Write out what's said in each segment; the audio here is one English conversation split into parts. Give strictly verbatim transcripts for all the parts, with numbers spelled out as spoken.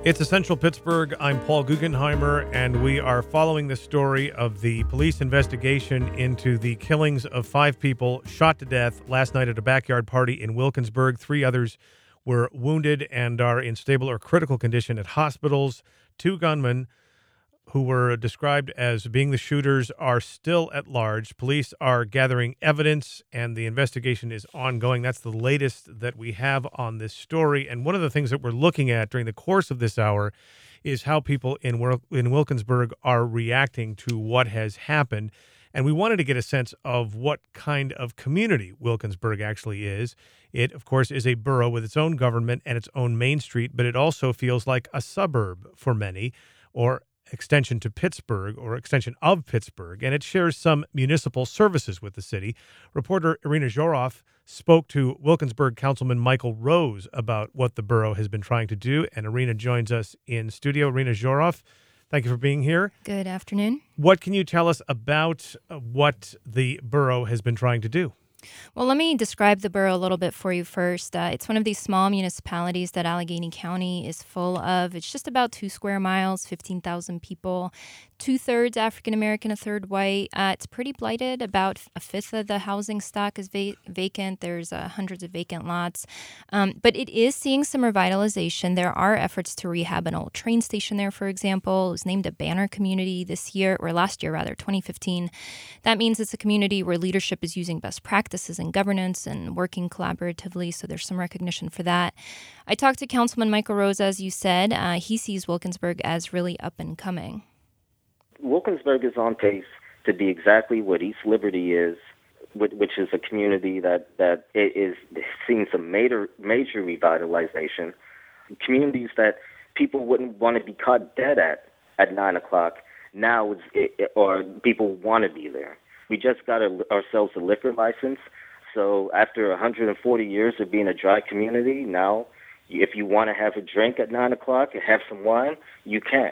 It's Essential Pittsburgh. I'm Paul Guggenheimer, and we are following the story of the police investigation into the killings of five people shot to death last night at a backyard party in Wilkinsburg. Three others were wounded and are in stable or critical condition at hospitals. Two gunmen who were described as being the shooters are still at large. Police are gathering evidence, and the investigation is ongoing. That's the latest that we have on this story. And one of the things that we're looking at during the course of this hour is how people in Wil- in Wilkinsburg are reacting to what has happened. And we wanted to get a sense of what kind of community Wilkinsburg actually is. It, of course, is a borough with its own government and its own Main Street, but it also feels like a suburb for many, or extension to Pittsburgh or extension of Pittsburgh, and it shares some municipal services with the city. Reporter Irina Zhorov spoke to Wilkinsburg Councilman Michael Rose about what the borough has been trying to do, and Irina joins us in studio. Irina Zhorov, thank you for being here. Good afternoon. What can you tell us about uh, what the borough has been trying to do? Well, let me describe the borough a little bit for you first. Uh, it's one of these small municipalities that Allegheny County is full of. It's just about two square miles, fifteen thousand people, two-thirds African-American, a third white. Uh, it's pretty blighted. About a fifth of the housing stock is va- vacant. There's uh, hundreds of vacant lots. Um, but it is seeing some revitalization. There are efforts to rehab an old train station there, for example. It was named a banner community this year, or last year, rather, twenty fifteen. That means it's a community where leadership is using best practices in governance and working collaboratively, so there's some recognition for that. I talked to Councilman Michael Rose, as you said. Uh, he sees Wilkinsburg as really up and coming. Wilkinsburg is on pace to be exactly what East Liberty is, which is a community that, that is seeing some major, major revitalization. Communities that people wouldn't want to be caught dead at at nine o'clock, now it's, or people want to be there. We just got a, ourselves a liquor license, so after one hundred forty years of being a dry community, now if you want to have a drink at nine o'clock and have some wine, you can.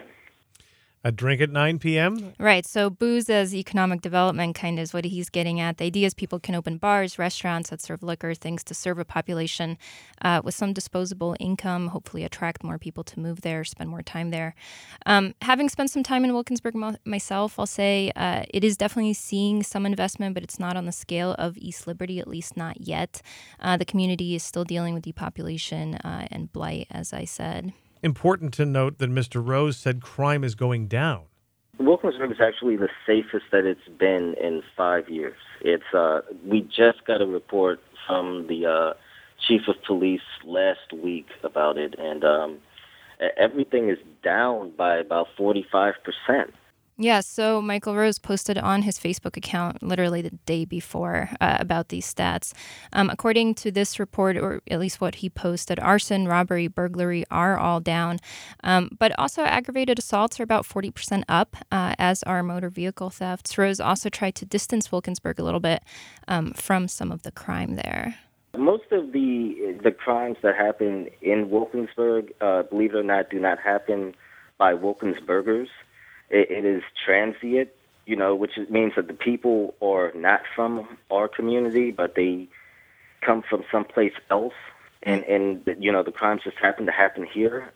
A drink at nine p.m.? Right. So booze as economic development kind of is what he's getting at. The idea is people can open bars, restaurants that serve liquor, things to serve a population uh, with some disposable income, hopefully attract more people to move there, spend more time there. Um, having spent some time in Wilkinsburg mo- myself, I'll say uh, it is definitely seeing some investment, but it's not on the scale of East Liberty, at least not yet. Uh, the community is still dealing with depopulation uh, and blight, as I said. Important to note that Mister Rose said crime is going down. Wilkinsburg is actually the safest that it's been in five years. It's uh, we just got a report from the uh, chief of police last week about it, and um, everything is down by about forty-five percent. Yeah, so Michael Rose posted on his Facebook account literally the day before uh, about these stats. Um, according to this report, or at least what he posted, arson, robbery, burglary are all down. Um, but also aggravated assaults are about forty percent up, uh, as are motor vehicle thefts. Rose also tried to distance Wilkinsburg a little bit um, from some of the crime there. Most of the the crimes that happen in Wilkinsburg, uh, believe it or not, do not happen by Wilkinsburgers. It, it is transient, you know, which means that the people are not from our community, but they come from someplace else, and, and you know, the crimes just happen to happen here.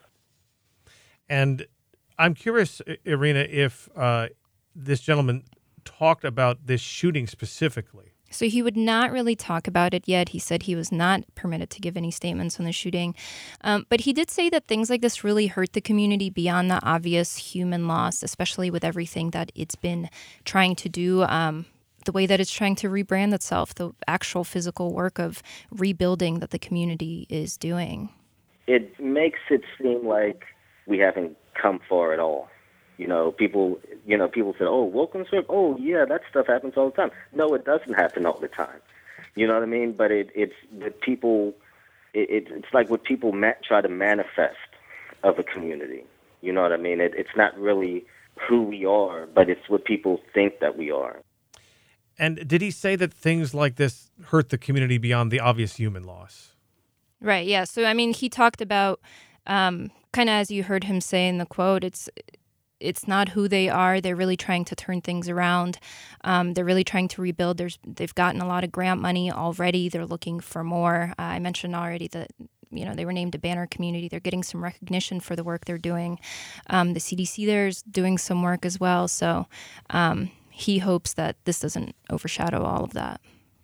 And I'm curious, Irina, if uh, this gentleman talked about this shooting specifically. So he would not really talk about it yet. He said he was not permitted to give any statements on the shooting. Um, but he did say that things like this really hurt the community beyond the obvious human loss, especially with everything that it's been trying to do, um, the way that it's trying to rebrand itself, the actual physical work of rebuilding that the community is doing. It makes it seem like we haven't come far at all. You know, people, you know, people say, oh, Wilkinsburg, oh, yeah, that stuff happens all the time. No, it doesn't happen all the time. You know what I mean? But it, it's the people, it, it, it's like what people ma- try to manifest of a community. You know what I mean? It, it's not really who we are, but it's what people think that we are. And did he say that things like this hurt the community beyond the obvious human loss? Right, yeah. So, I mean, he talked about, um, kind of as you heard him say in the quote, it's it's not who they are. They're really trying to turn things around. Um, they're really trying to rebuild. There's, they've gotten a lot of grant money already. They're looking for more. Uh, I mentioned already that you know, they were named a banner community. They're getting some recognition for the work they're doing. Um, the C D C there is doing some work as well. So um, he hopes that this doesn't overshadow all of that.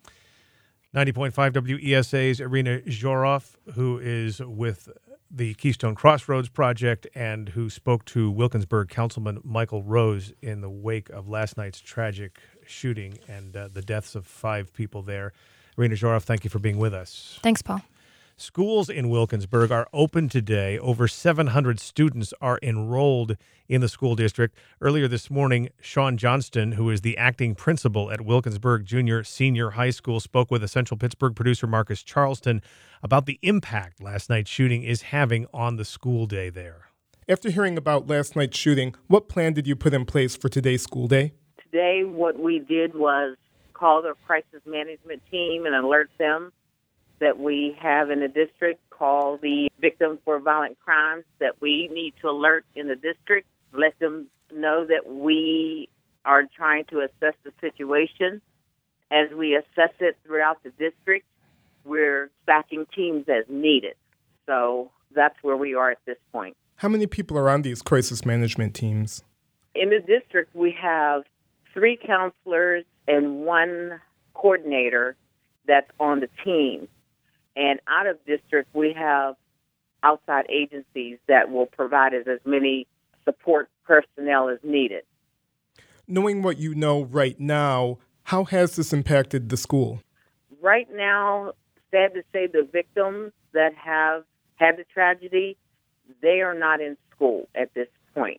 ninety point five W E S A's Irina Zhorov, who is with the Keystone Crossroads Project and who spoke to Wilkinsburg Councilman Michael Rose in the wake of last night's tragic shooting and uh, the deaths of five people there. Irina Zhorov, thank you for being with us. Thanks, Paul. Schools in Wilkinsburg are open today. Over seven hundred students are enrolled in the school district. Earlier this morning, Sean Johnston, who is the acting principal at Wilkinsburg Junior Senior High School, spoke with Essential Pittsburgh producer Marcus Charleston about the impact last night's shooting is having on the school day there. After hearing about last night's shooting, what plan did you put in place for today's school day? Today, what we did was call the crisis management team and alert them that we have in the district, call the victims for violent crimes that we need to alert in the district, let them know that we are trying to assess the situation. As we assess it throughout the district, we're staffing teams as needed. So that's where we are at this point. How many people are on these crisis management teams? In the district, we have three counselors and one coordinator that's on the team. And out of district, we have outside agencies that will provide us as many support personnel as needed. Knowing what you know right now, how has this impacted the school? Right now, sad to say, the victims that have had the tragedy, they are not in school at this point.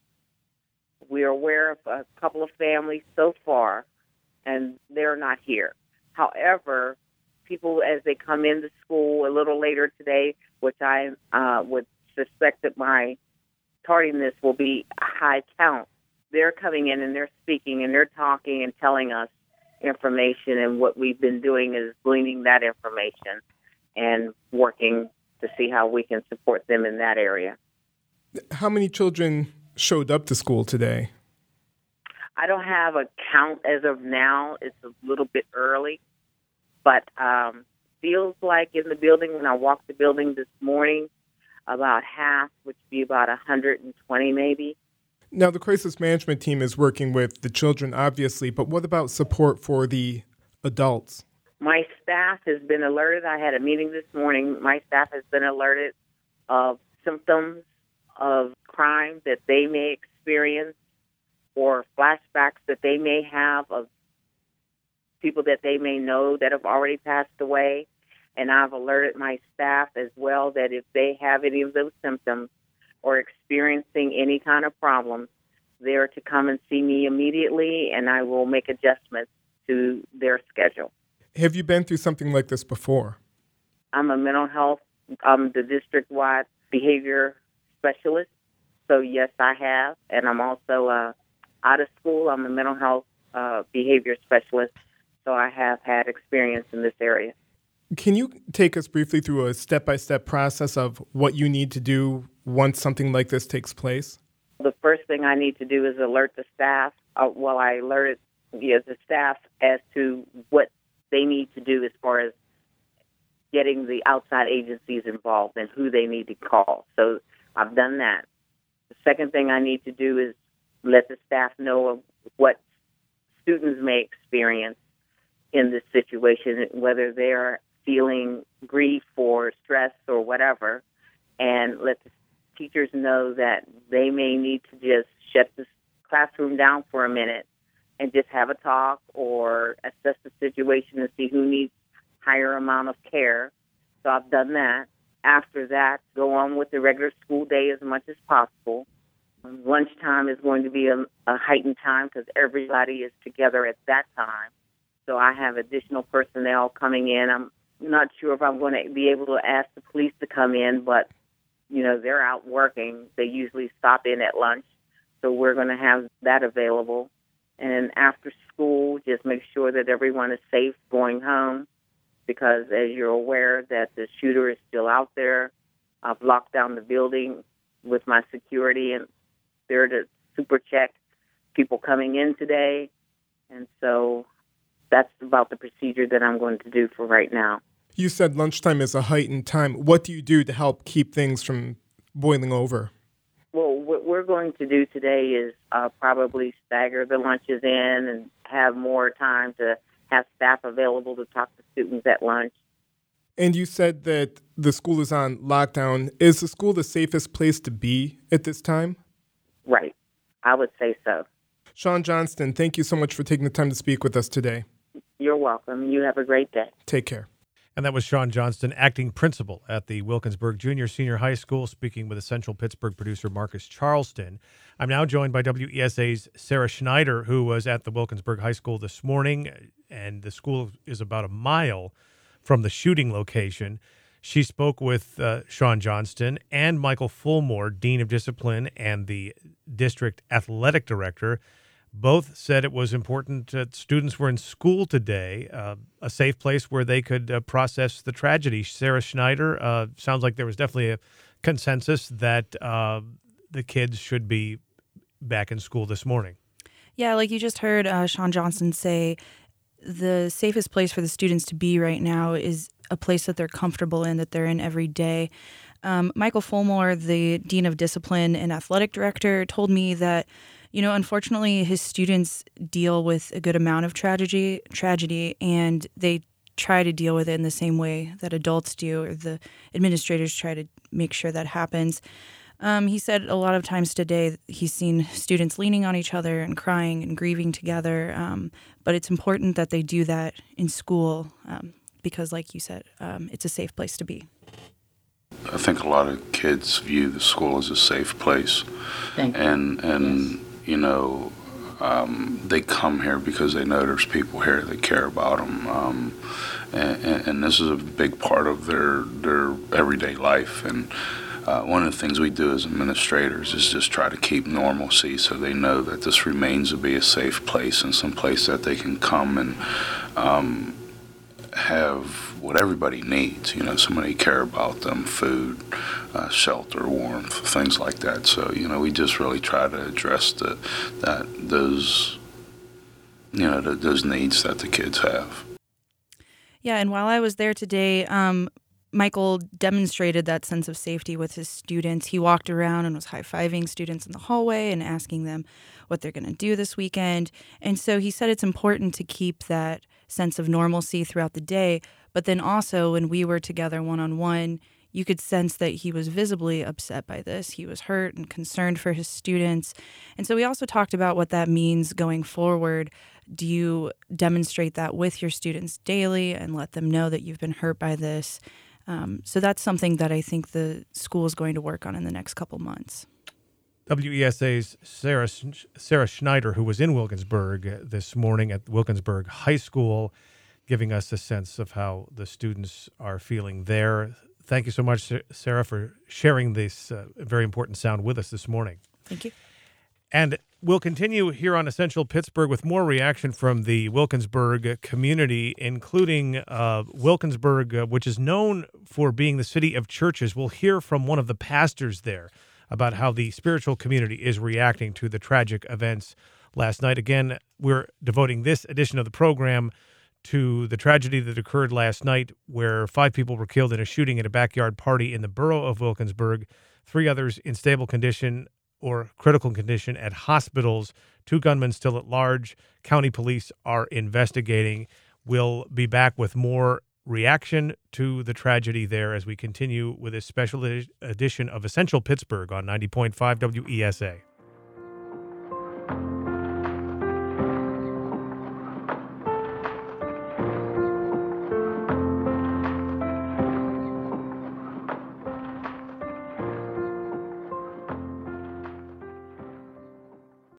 We are aware of a couple of families so far, and they're not here. However, people, as they come into school a little later today, which I uh, would suspect that my tardiness will be a high count, they're coming in and they're speaking and they're talking and telling us information, and what we've been doing is gleaning that information and working to see how we can support them in that area. How many children showed up to school today? I don't have a count as of now. It's a little bit early. But um, feels like in the building, when I walked the building this morning, about half, which would be about one hundred twenty maybe. Now, the crisis management team is working with the children, obviously, but what about support for the adults? My staff has been alerted. I had a meeting this morning. My staff has been alerted of symptoms of crime that they may experience or flashbacks that they may have of people that they may know that have already passed away. And I've alerted my staff as well that if they have any of those symptoms or experiencing any kind of problem, they're to come and see me immediately, and I will make adjustments to their schedule. Have you been through something like this before? I'm a mental health, I'm the district-wide behavior specialist. So, yes, I have. And I'm also uh, out of school. I'm a mental health uh, behavior specialist. So I have had experience in this area. Can you take us briefly through a step-by-step process of what you need to do once something like this takes place? The first thing I need to do is alert the staff. Uh, well, I alerted yeah, the staff as to what they need to do as far as getting the outside agencies involved and who they need to call. So I've done that. The second thing I need to do is let the staff know of what students may experience in this situation, whether they're feeling grief or stress or whatever, and let the teachers know that they may need to just shut the classroom down for a minute and just have a talk or assess the situation and see who needs higher amount of care. So I've done that. After that, go on with the regular school day as much as possible. Lunchtime is going to be a, a heightened time because everybody is together at that time. So I have additional personnel coming in. I'm not sure if I'm going to be able to ask the police to come in, but, you know, they're out working. They usually stop in at lunch. So we're going to have that available. And after school, just make sure that everyone is safe going home because, as you're aware, that the shooter is still out there. I've locked down the building with my security, and they're to super check people coming in today. And so that's about the procedure that I'm going to do for right now. You said lunchtime is a heightened time. What do you do to help keep things from boiling over? Well, what we're going to do today is uh, probably stagger the lunches in and have more time to have staff available to talk to students at lunch. And you said that the school is on lockdown. Is the school the safest place to be at this time? Right. I would say so. Sean Johnston, thank you so much for taking the time to speak with us today. You're welcome. You have a great day. Take care. And that was Sean Johnston, acting principal at the Wilkinsburg Junior Senior High School, speaking with Essential Pittsburgh producer Marcus Charleston. I'm now joined by W E S A's Sarah Schneider, who was at the Wilkinsburg High School this morning, and the school is about a mile from the shooting location. She spoke with uh, Sean Johnston and Michael Fulmore, Dean of Discipline and the district athletic director. Both said it was important that students were in school today, uh, a safe place where they could uh, process the tragedy. Sarah Schneider, uh, sounds like there was definitely a consensus that uh, the kids should be back in school this morning. Yeah, like you just heard uh, Sean Johnston say, the safest place for the students to be right now is a place that they're comfortable in, that they're in every day. Um, Michael Fulmore, the Dean of Discipline and Athletic Director, told me that, you know, unfortunately, his students deal with a good amount of tragedy, tragedy, and they try to deal with it in the same way that adults do, or the administrators try to make sure that happens. Um, he said a lot of times today he's seen students leaning on each other and crying and grieving together, um, but it's important that they do that in school um, because, like you said, um, it's a safe place to be. I think a lot of kids view the school as a safe place. Thank you. And, and Yes. you know, um, they come here because they know there's people here that care about them. Um, and, and this is a big part of their, their everyday life. And uh, one of the things we do as administrators is just try to keep normalcy so they know that this remains to be a safe place and some place that they can come and um, have what everybody needs, you know, somebody care about them, food, uh, shelter, warmth, things like that. So, you know, we just really try to address the, that, those, you know, the, those needs that the kids have. Yeah, and while I was there today, um, Michael demonstrated that sense of safety with his students. He walked around and was high-fiving students in the hallway and asking them what they're going to do this weekend. And so he said it's important to keep that sense of normalcy throughout the day. But then also when we were together one-on-one, you could sense that he was visibly upset by this. He was hurt and concerned for his students. And so we also talked about what that means going forward. Do you demonstrate that with your students daily and let them know that you've been hurt by this? Um, so that's something that I think the school is going to work on in the next couple months. W E S A's Sarah, Sarah Schneider, who was in Wilkinsburg this morning at Wilkinsburg High School, giving us a sense of how the students are feeling there. Thank you so much, Sarah, for sharing this uh, very important sound with us this morning. Thank you. And we'll continue here on Essential Pittsburgh with more reaction from the Wilkinsburg community, including uh, Wilkinsburg, uh, which is known for being the city of churches. We'll hear from one of the pastors there about how the spiritual community is reacting to the tragic events last night. Again, we're devoting this edition of the program to the tragedy that occurred last night, where five people were killed in a shooting at a backyard party in the borough of Wilkinsburg, three others in stable condition or critical condition at hospitals, two gunmen still at large. County police are investigating. We'll be back with more reaction to the tragedy there as we continue with this special edition of Essential Pittsburgh on ninety point five W E S A.